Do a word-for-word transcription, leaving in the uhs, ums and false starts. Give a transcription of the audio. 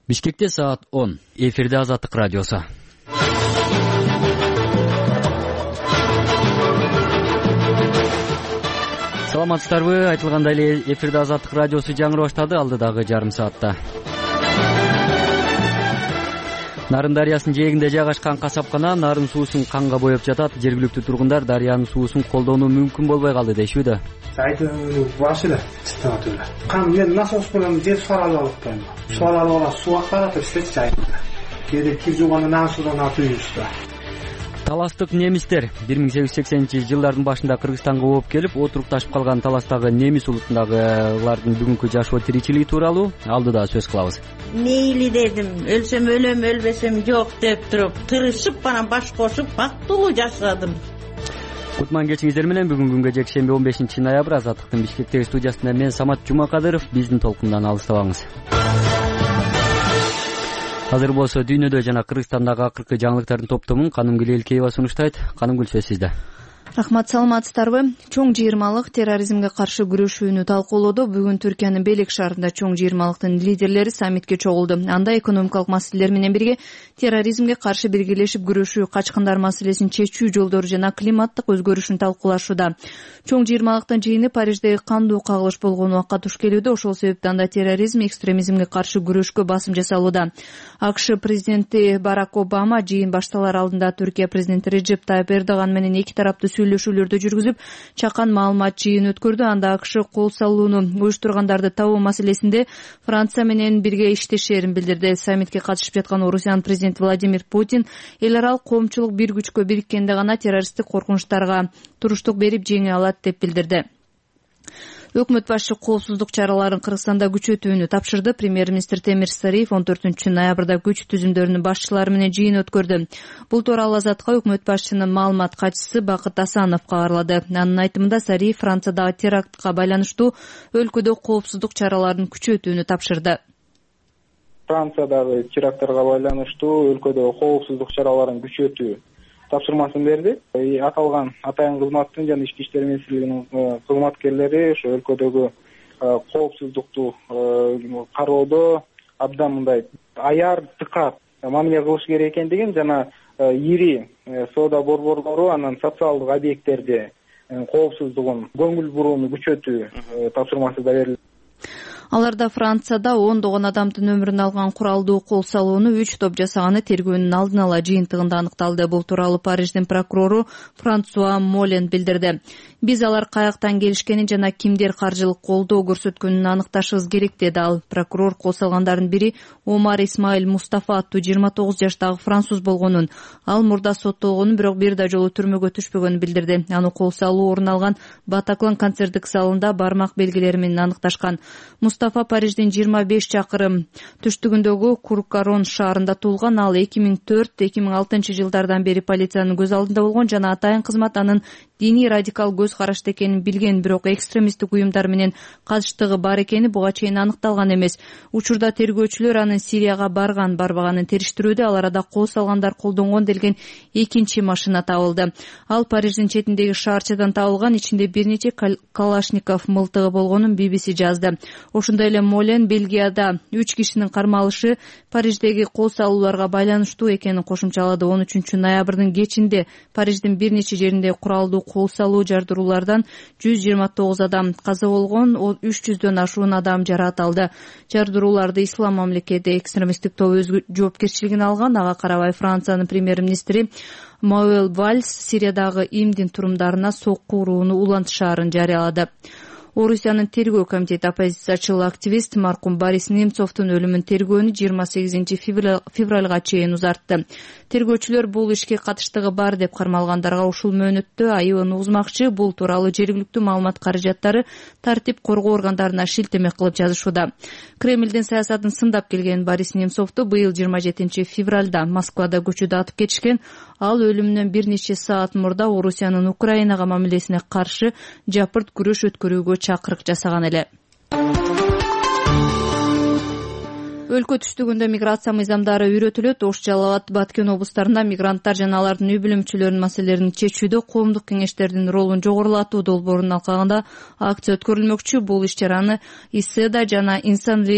Бишкекте саат он. Эфирде Азаттык радиосу. Саламатсыздарбы? Айтылгандай эле эфирде Азаттык радиосу жаңыры баштады алдыдагы жарым саатта. Нарын дарыясынын жээгинде жайгашкан касапкана нарын суусун канга боеп жатат. Жергиликтүү тургундар дарыянын суусун колдонуу мүмкүн болбой калды дешүүдө. Сайдын башыда статура. Кан мен насос менен жер саралып алып коюм. Саралып алып суу акарат эстет жайында. Кеде кир жууганы насудан атыйбызда. Таластык немистер бир миң сегиз жүз сексенинчи жылдардын башында Кыргызстанга ооп келип, отурукташып калган Таластагы немис улутундагылардын бүгүнкү жашоо тиричилиги тууралуу алдыда сөз кылабыз. Мейли дедим, өлсөм өлөм, өлбөсөм жок деп туруп, тырышып анан баш кошуп бактылуу жашадым. Кутман кечиңиздер менен бүгүн күнгө жекшемби он бешинчи ноябрь Азаттыктын Бишкектеги студиясында мен Самат Жумакадыров. Биздин толкундан алыстабаңыз. Азыр болсо дүйнөдө жана Кыргызстандагы акыркы жаңылыктардын топтомун Канымгүл Элкеева сунуштайт. Канымгүл, сөз сизде. Рахмат, саламатсыздарбы? Чоң жыйырмалык терроризмге каршы күрөшүүнү талкуулоодо бүгүн Түркиянын Белек шаарында чоң жыйырмалыктын лидерлери саммитке чогулду. Анда экономикалык маселелер менен бирге терроризмге каршы биргелешип күрөшүү, качкындар маселесин чечүү жолдору жана климаттык өзгөрүшүн талкуулашууда. Чоң жыйырмалыктын жыйыны Париждеги кандуу кагылыш болгон убакка туш келүүдө. Ошол себептен анда терроризм, экстремизмге каршы күрөшкө басым жасалууда. АКШ президенти Барак Обама жыйын башталар алдында Түркия президенти Реджеп Тайып Эрдоган менен эки тараптуу сүйлөшүүлөрдү жүргүзүп, чакан маалымат жыйын өткөрдү. Анда АКШ кол салууну уюштургандарды табуу маселесинде Франция менен бирге иштешерин билдирди. Саммитке катышып жаткан Орусиянын президенти Владимир Путин эл аралык коомчулук бир күчкө бириккенде гана террористтик коркунучтарга туруштук берип жеңе алат деп билдирди. Өкмөт башчы коопсуздук чараларын Кыргызстанда күчөтүүнү тапшырды. Премьер-министр Темир Сариев он төртүнчү ноябрда күч түзүмдөрүнүн башчылары менен жыйын өткөрдү. Бул тууралуу Азатка өкмөт башчынын маалымат катчысы Бакыт Асанов кабарлады. Анын айтымында Сариев Франциядагы терактка байланыштуу өлкөдө коопсуздук чараларын күчөтүүнү тапшырды. Франциядагы теракттарга байланыштуу өлкөдө коопсуздук чараларын күчөтүү тапшырмасын берди. Аталган атайын кызматтын жана ички иштер министрлигинин кызматкерлери ошо өлкөдөгү коопсуздукту кароодо абдан мындай аяр, дыкат мамиле кылыш керек экендигин жана ири соода борборлору анан социалдык объекттерде коопсуздугун көңүл бурууну күчөтүү тапшырмасы да берилди. Аларда Францияда ондогон адамдын өмүрүн алган куралдуу кол салууну үч топ жасаганы тергөөнүн алдын ала жыйынтыгында аныкталды. Бул тууралуу Париждин прокурору Франсуа Молен билдирди. Биз алар каяктан келишкенин жана кимдер каржылык колдоо көрсөткөнүн аныкташыбыз керек, деди ал. Прокурор кол салгандардын бири Омар Исмаил Мустафа аттуу жыйырма тогуз жаштагы француз болгонун, ал мурда соттолгонун, бирок бир да жолу түрмөгө түшпөгөнүн билдирди. Аны кол салуу орун алган Батаклан концерттик залында бармак белгилери менен аныкташкан. Мустафа Париждин жыйырма беш чакырым түштүгүндөгү Куркарон шаарында туулган. Ал эки миң төрт эки миң алтынчы жылдардан бери полициянын көз алдында болгон жана атайын кызмат анын диний радикал көз карашты экенин билген, бирок экстремисттик уюмдар менен катыштыгы бар экени буга чейин аныкталган эмес. Учурда тергөөчүлөр анын Сирияга барган барбаганын териштирүүдө. Ал арада кол салгандар колдонгон делген экинчи машина табылды. Ал Париждин четиндеги шаарчадан табылган, ичинде бир нече калашников мылтыгы болгонун би би си жазды. Ошондой эле Молен Бельгияда үч кишинин кармалышы Париждеги кол салууларга байланыштуу экенин кошумчалады. он үчүнчү ноябрдын кечинде Париждин бир нече жеринде куралдуу кол салуу жардыруулардан жүз жыйырма тогуз адам каза болгон, үч жүздөн ашуун адам жараат алды. Жардырууларды Ислам мамлекети экстремисттик тобу өз жоопкерчилигине алган. Ага карабай Франциянын премьер-министри Мануэль Вальс Сириядагы имдин турумдарына сокку урууну улантышаарын жарыялады. Орусиянын тергөө комитети оппозициячыл активист маркум Борис Немцовдун өлүмүн тергөөнү жыйырма сегизинчи февралга чейин узартты. Тергөөчүлөр бул ишке катыштыгы бар деп кармалгандарга ушул мөөнөттө айыбын угузмакчы. Бул тууралуу жергиликтүү маалымат каражаттары тартип коргоо органдарына шилтеме кылып жазышууда. Кремлдин саясатын сындап келген Борис Немцовду быйыл жыйырма жетинчи февралда Москвада көчөдө атып кетишкен. Ал өлүмүнөн бир нече саат мурда Орусиянын Украинага мамилесине каршы жапырт күрөш өткөрүүгө чакырык жасаган эле. Өлкө түштүгүндө миграция мыйзамдары үйрөтүлөт. Ош, Жалал абад, Баткен облустарында мигранттар жана алардын үй бүлөмчүлөрүнүн маселелерин чечүүдө коомдук кеңештердин ролун жогорулатуу долбоорунун алкагында акция өткөрүлмөкчү. Бул иш чараны ИСЭДА жана Инсан